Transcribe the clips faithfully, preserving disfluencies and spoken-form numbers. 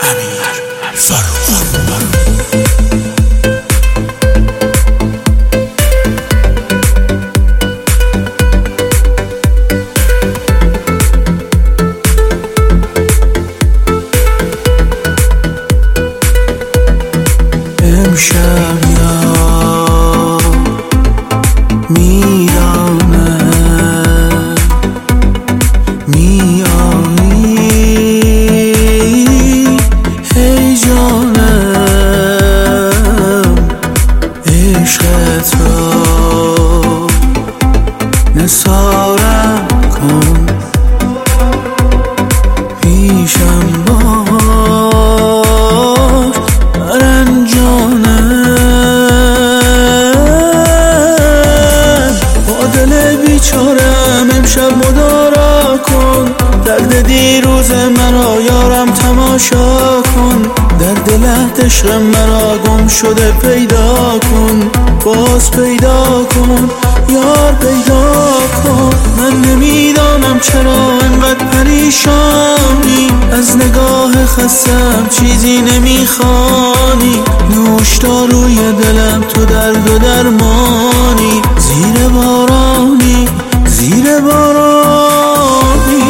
امیر فرخ. امشب یار میدانه میانی هی جانم عشقت را نثارم کن پیشم باش برنجانم با دل بیچارم امشب مدارا کن درد دیروز مرا یارم تماشا کن در دل عشق مرا گم شده پیدا کن باز پیدا کن یار پیدا کن من نمیدانم چرا انقدر پریشانی از نگاه خستم چیزی نمیخوانی نوشداروی دلم تو درد و درمانی زیر بارانی زیر بارانی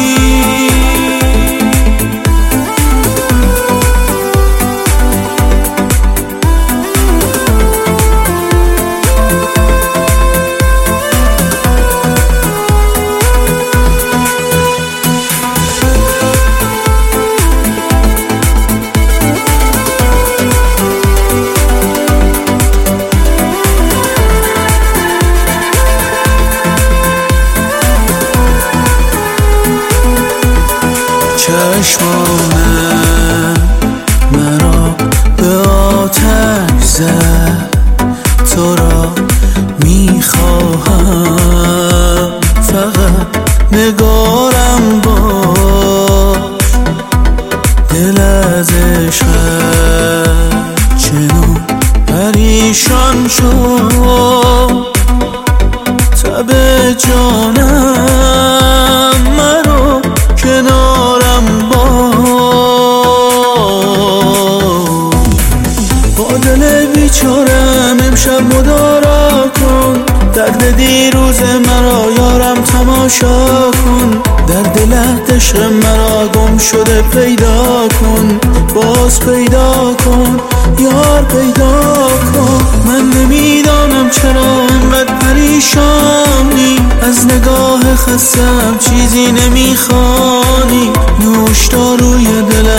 چشمانم مرا به آتش زد تو را میخواهم فقط نگارم باش دل از عشقت چنون پریشان شد تب جانم مرا کنارم با دل بیچارم امشب مدارا کن درد دیروز مرا یارم تماشا کن در دل عشق مرا گم شده پیدا کن باز پیدا کن یار پیدا کن من نمیدانم چرا انقدر پریشانی از نگاه خستم چیزی نمیخوانی نوشداروی دل